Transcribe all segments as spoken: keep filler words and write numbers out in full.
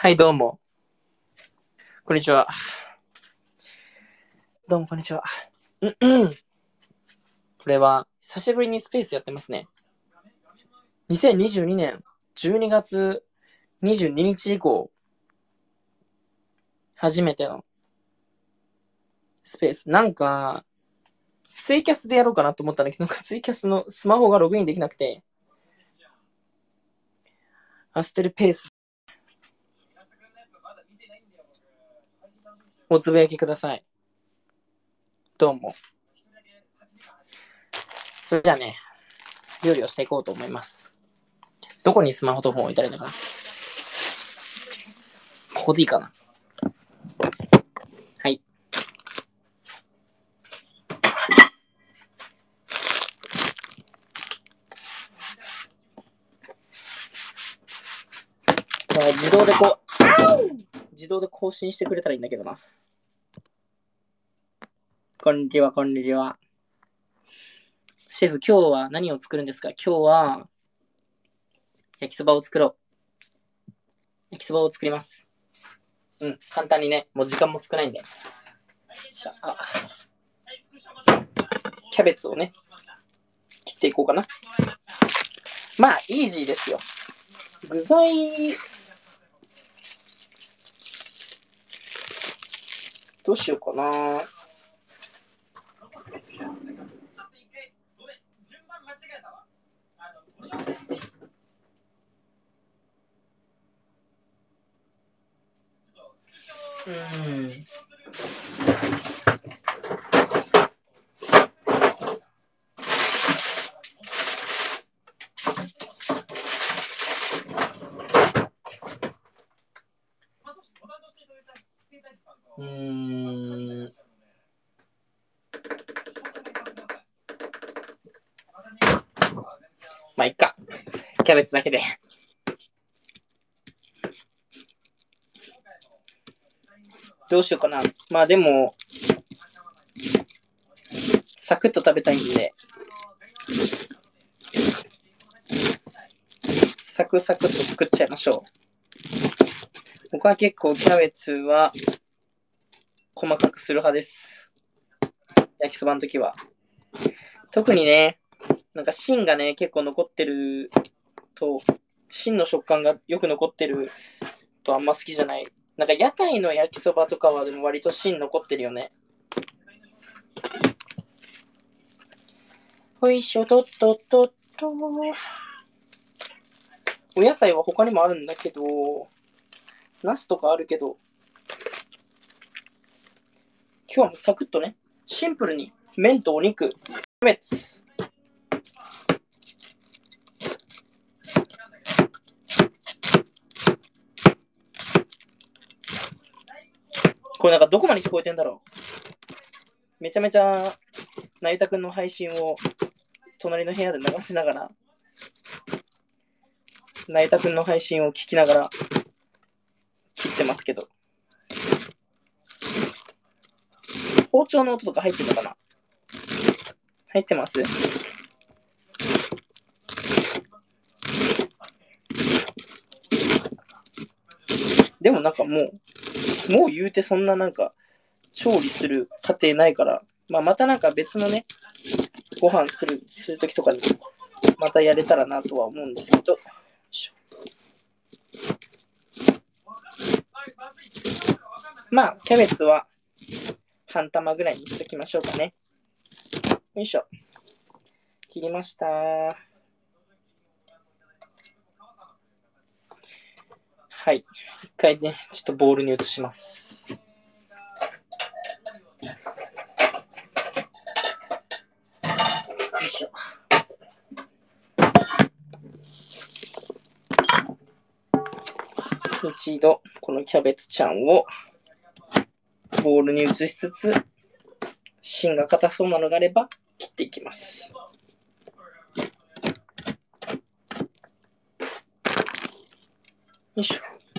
はい、どうも。こんにちは。どうも、こんにちは。うんうん。これは、久しぶりにスペースやってますね。にせんにじゅうにねんじゅうにがつにじゅうににち以降、初めてのスペース。なんか、ツイキャスでやろうかなと思ったんだけど、なんかツイキャスのスマホがログインできなくて、アステルペース。おつぶやきください。どうも。それじゃあね、料理をしていこうと思います。どこにスマホと本を置いたらいいのかな。ここでいいかな。はい。自動でこう、自動で更新してくれたらいいんだけどな。こんにちは、こんにちは。シェフ、今日は何を作るんですか？今日は、焼きそばを作ろう。焼きそばを作ります。うん、簡単にね、もう時間も少ないんで。じゃあ、キャベツをね、切っていこうかな。まあ、イージーですよ。具材、どうしようかな。うん。うーん。まあ、いっか。キャベツだけで。どうしようかな。まあでも、サクッと食べたいんで、サクサクっと作っちゃいましょう。僕は結構キャベツは細かくする派です。焼きそばの時は。特にね、なんか芯がね、結構残ってると、芯の食感がよく残ってるとあんま好きじゃない。なんか屋台の焼きそばとかはでも割と芯残ってるよね。ほいしょ、とっとっとっと。お野菜は他にもあるんだけど、ナスとかあるけど、今日はもうサクッとね、シンプルに麺とお肉、キャベツ。これなんかどこまで聞こえてんだろう。めちゃめちゃ、なゆたくんの配信を隣の部屋で流しながら、なゆたくんの配信を聞きながら切ってますけど。包丁の音とか入ってるのかな？入ってます？でもなんかもう、もう言うてそんななんか、調理する過程ないから、まあ、またなんか別のね、ご飯する、するときとかに、またやれたらなとは思うんですけど、まあ、キャベツは半玉ぐらいにしときましょうかね。よいしょ。切りました。はい。一回ね、ちょっとボウルに移します。よいしょ。一度、このキャベツちゃんをボウルに移しつつ、芯が硬そうなのがあれば切っていきます。よいしょ。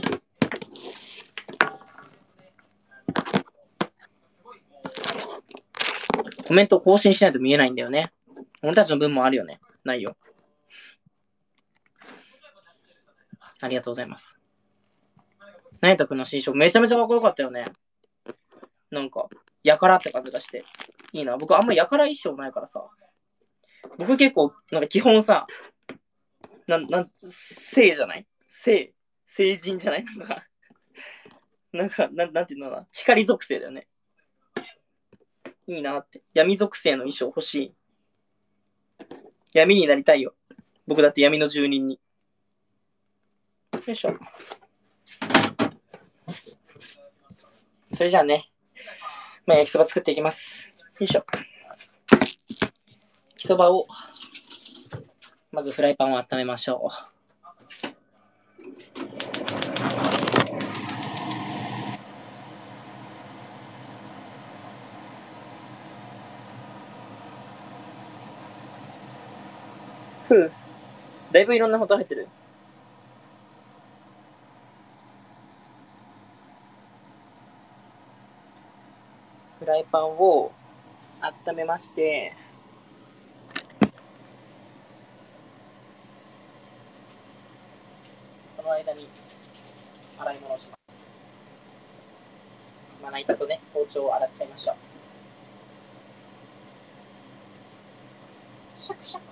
コメント更新しないと見えないんだよね。俺たちの分もあるよね。ないよ。ありがとうございます。 成田くんの新章めちゃめちゃかっこよかったよね。なんか、やからって感じがして。いいな。僕あんまやから衣装ないからさ。僕結構、なんか基本さ、なん、なん、聖じゃない聖、聖人じゃないなんか、なんか、なん、なんていうのかな。光属性だよね。いいなって。闇属性の衣装欲しい。闇になりたいよ。僕だって闇の住人に。よいしょ。それじゃあね、まあ、焼きそば作っていきます。よいしょ。焼きそばを、まずフライパンを温めましょう。ふう。だいぶいろんなこと入ってる。フライパンを温めまして、その間に洗い物をします。まな板とね、包丁を洗っちゃいましょう。シャクシャク。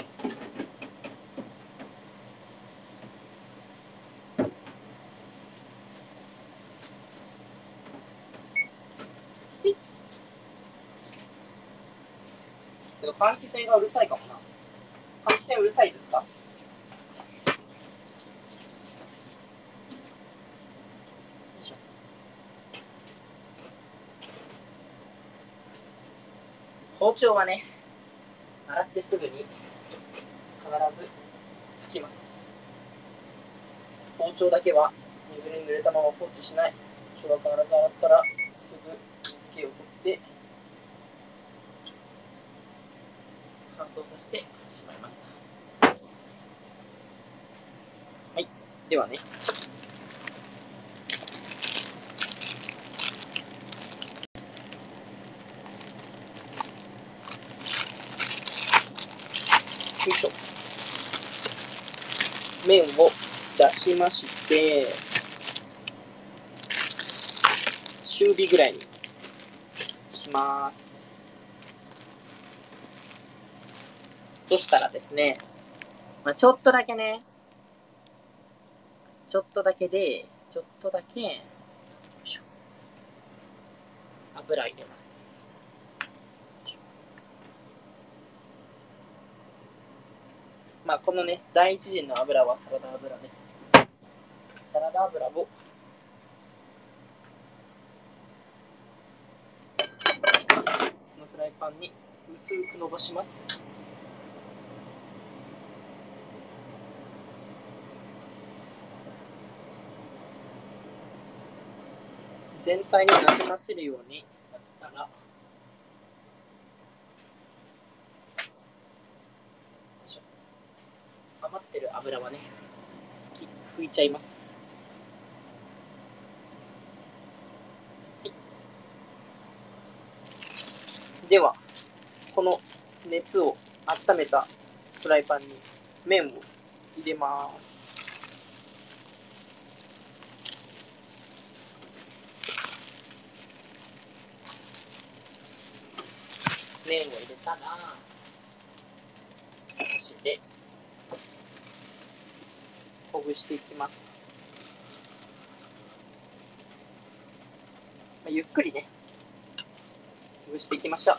けど換気扇がうるさいかもな。換気扇うるさいですか？包丁はね、洗ってすぐに必ず拭きます。包丁だけは水に濡れたまま放置しない。包丁は必ず洗ったらすぐ水気を取って乾燥させてしまいます。はい、ではね。よいしょ。麺を出しまして、中火ぐらいにします。そしたらですね、まあ、ちょっとだけね、ちょっとだけで、ちょっとだけ、油入れます。まあ、このね、第一陣の油はサラダ油です。サラダ油をこのフライパンに薄く伸ばします。全体になじませるようにやったら、余ってる油はね、好き拭いちゃいます。はい、では、この熱を温めたフライパンに麺を入れます。麺を入れたら、箸でほぐしていきます。まあ、ゆっくりね、ほぐしていきましょう。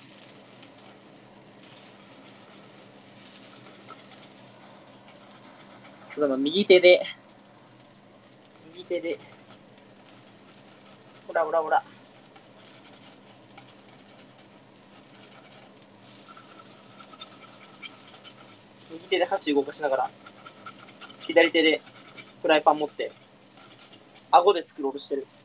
その右手で、右手で、ほらほらほら。右手で箸動かしながら、左手でフライパン持って、顎でスクロールしてる。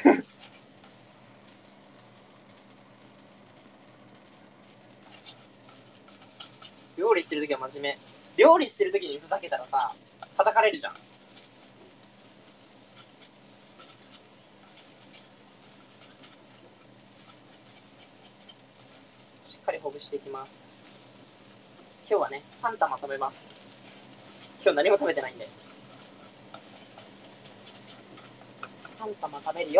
料理してるときは真面目。料理してるときにふざけたらさ、叩かれるじゃん。しっかりほぐしていきます。今日はね、さん玉食べます。今日何も食べてないんで。 ん玉食べるよ。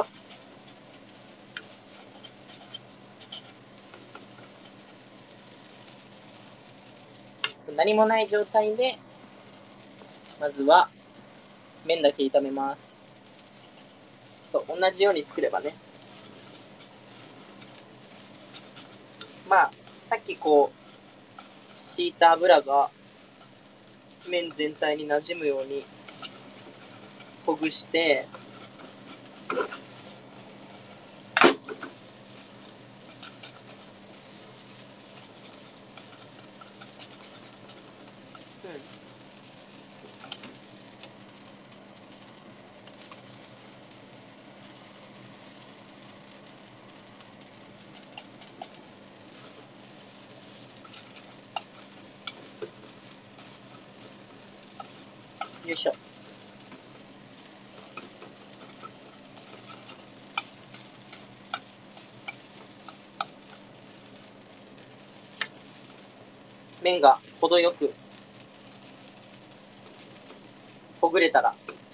何もない状態でまずは麺だけ炒めます。そう、同じように作ればね。まあさっきこう敷いた油が麺全体に馴染むようにほぐして、よいしょ。麺が程よくほぐれたら、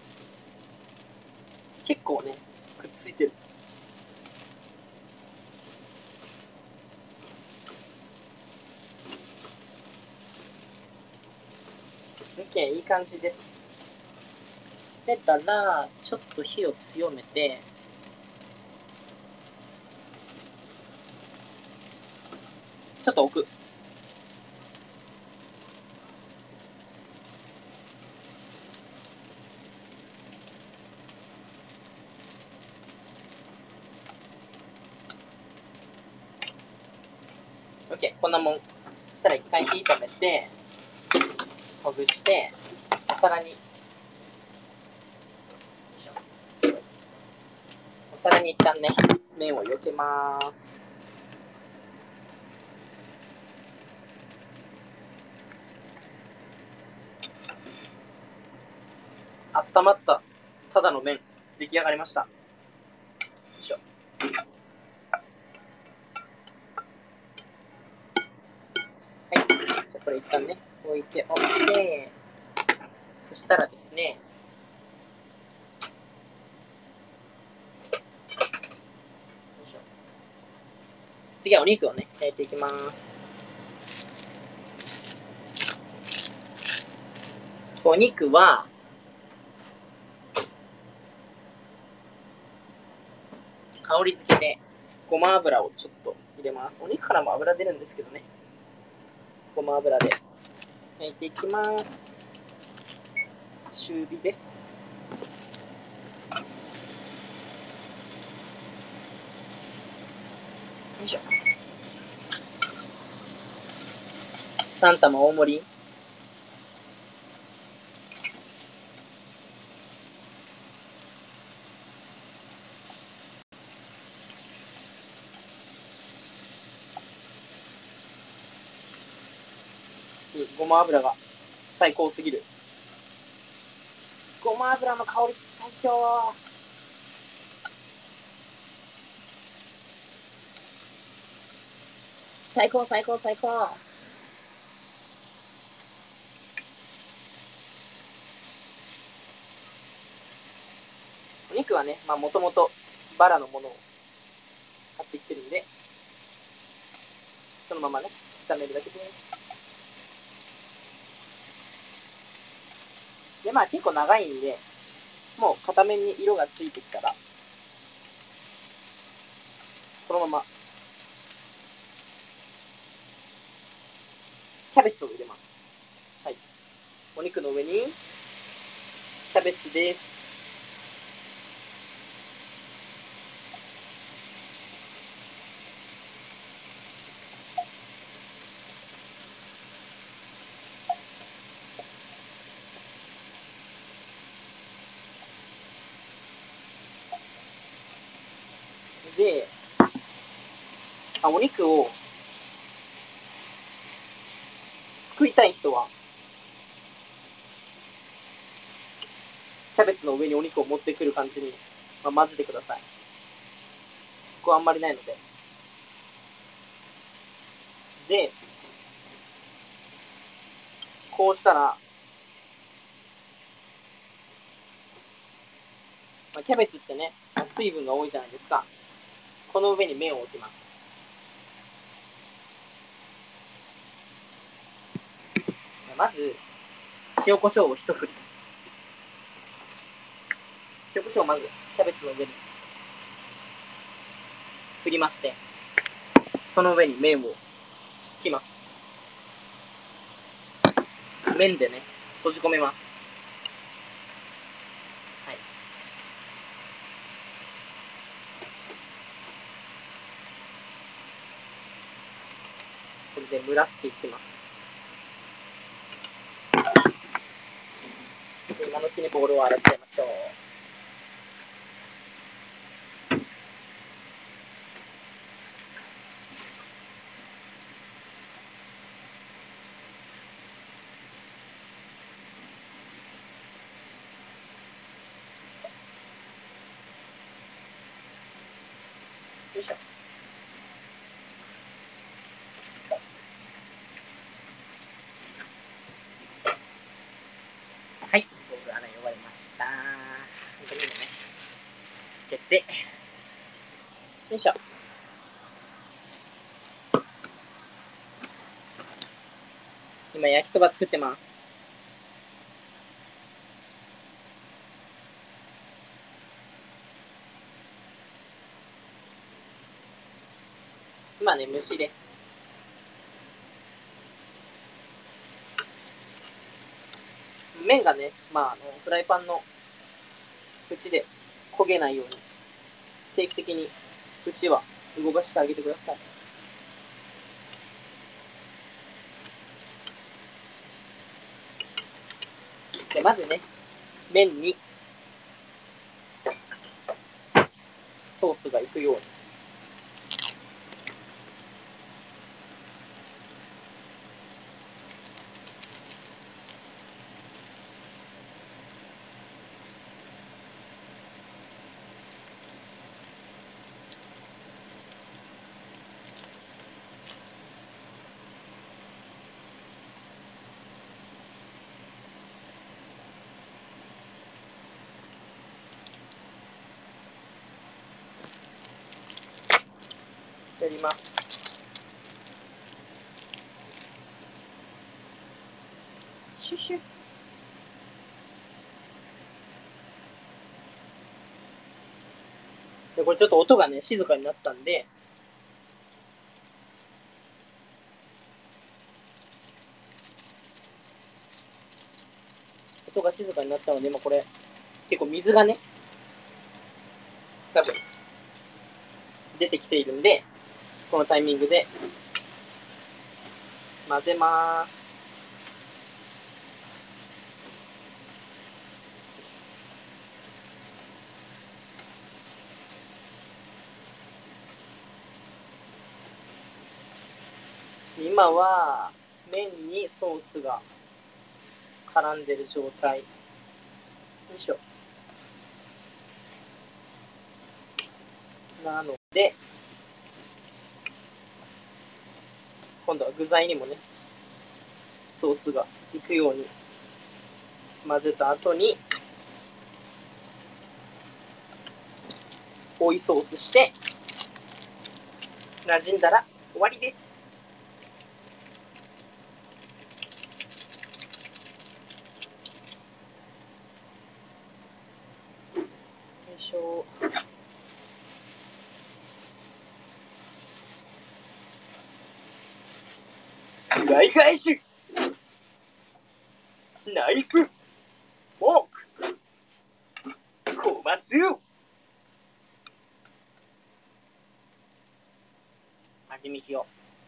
結構ねくっついてる。OK、いい感じです。出たらちょっと火を強めて、ちょっと置く。OK、こんなもん。そしたら一回火止めて、ほぐして、お皿に、お皿に一旦ね、麺を避けます。温まったただの麺、出来上がりました。よいしょ。はい、じゃあこれ一旦ね、置いておいて、そしたらですね、次はお肉をね、焼いていきます。お肉は、香り付けでごま油をちょっと入れます。お肉からも油出るんですけどね、ごま油で焼いていきます。中火です。よいしょ。さん玉大盛り。ごま油が最高すぎる。ごま油の香り最強。最高最高最高。お肉はね、まあもともとバラのものを買ってきてるんで、そのままね、炒めるだけです。で、まあ結構長いんで、もう片面に色がついてきたら、このままキャベツを入れます。はい。お肉の上にキャベツです。で、あ、お肉をすくいたい人は、キャベツの上にお肉を持ってくる感じに、まあ、混ぜてください。ここあんまりないので。で、こうしたら、 まあ、キャベツってね、水分が多いじゃないですか。この上に麺を置きます。まず、塩コショウを一振り。塩コショウをまず、キャベツの上に振りまして、その上に麺を敷きます。麺でね、閉じ込めます。はい。これで蒸らしていきます。今のうちにボウルを洗っちゃいましょう。よいしょ。はい、ボウル洗い終わりました。これにもね、つけて、よいしょ。今焼きそば作ってます。今ね、蒸しです。麺がね、まあ、あのフライパンの縁で焦げないように定期的に縁は動かしてあげてください。でまずね、麺にソースがいくようにやります。シュシュ。でこれちょっと音がね静かになったんで、音が静かになったので、まあ、これ結構水がね多分出てきているんで、このタイミングで混ぜます。今は麺にソースが絡んでる状態。よいしょ。なので、今度は具材にもね、ソースがいくように混ぜた後に、追いソースして、馴染んだら終わりです。よいしょ。フライ返し、ナイフ、フォーク、小松、味見しよ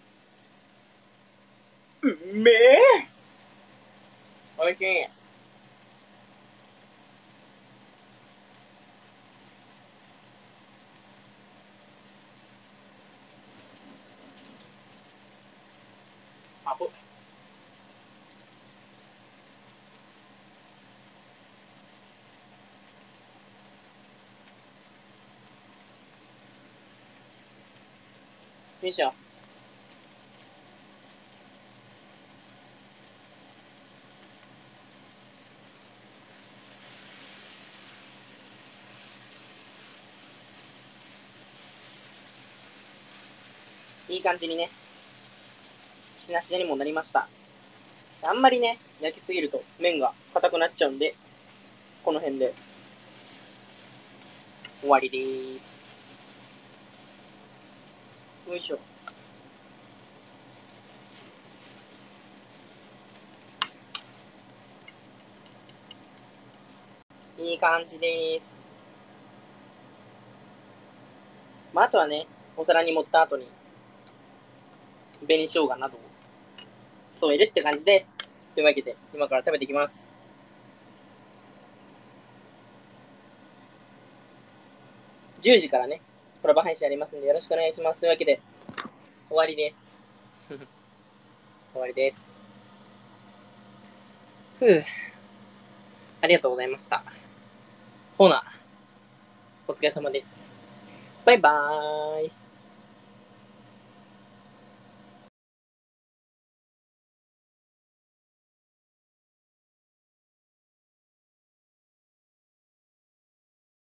う。うめえ、おいしい。あほ。よいしょ。 いい感じにね、しなしなにもなりました。あんまりね、焼きすぎると麺が硬くなっちゃうんで、この辺で終わりでーす。よいしょ。いい感じでーす。まあ、あとはね、お皿に盛った後に、紅生姜などを添えるって感じです。というわけで、今から食べていきます。じゅうじからね、コラボ配信ありますんでよろしくお願いします。というわけで、終わりです。終わりです。ふう。ありがとうございました。ほな、お疲れ様です。バイバーイ。